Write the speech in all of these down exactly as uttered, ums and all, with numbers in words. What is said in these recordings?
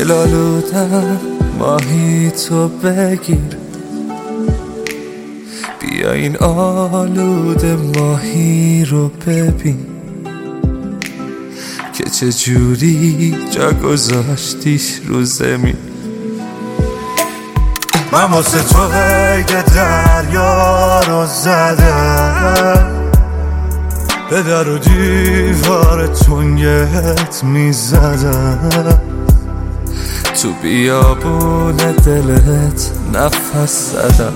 دلالودم ماهی تو بگیر، بیا این آلوده ماهی رو ببین که چه جوری جا گذاشتیش رو زمین. من واسه تو قید دریا رو زدم، به در و دیوار تنگت میزدم، تو بیابون دلت نفس زدم.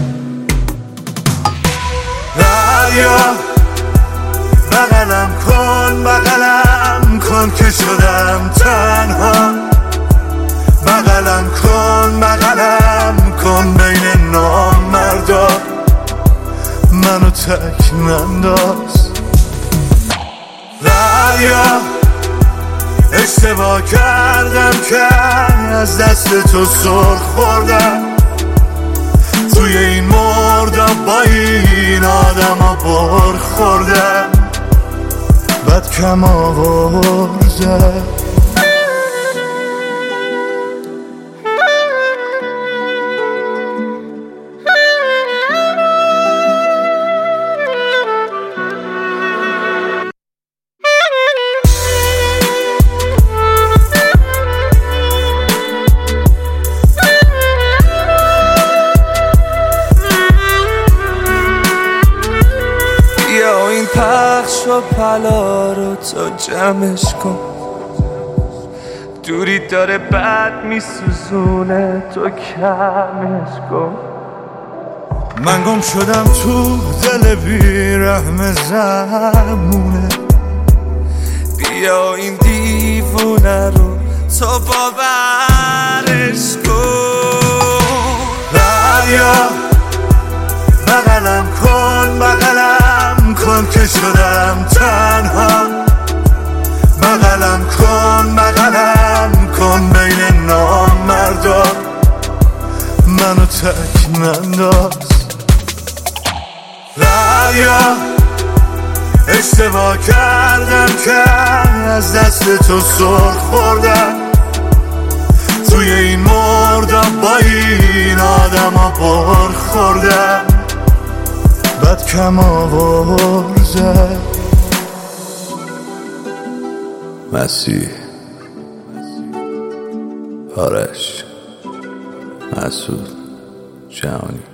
دریا بغلم کن بغلم کن که شدم تنها، بغلم کن بغلم کن بین نامردا، منو تک ننداز. دریا اشتباه کردم که از دست تو سر خوردم، توی این مردم با این آدم ها بر خوردم، بد کم آوردم. این پخش و پلا رو تو جمعش کن، دوری داره بد میسوزونه تو کمش کن. من گم شدم تو دل بیرحم زمونه، بیا این دیوونه رو تو باورش کن. دریا بغلم کن بغلم کن که شدم تنها، بغلم کن بغلم کن بین نامردا، منو تک ننداز. دریا اشتباه کردم که از دست تو سر خوردم، توی این مردم با این آدم ها بر خوردم، بد کم آورده. مسیح، آرش، مسعود، جهانی.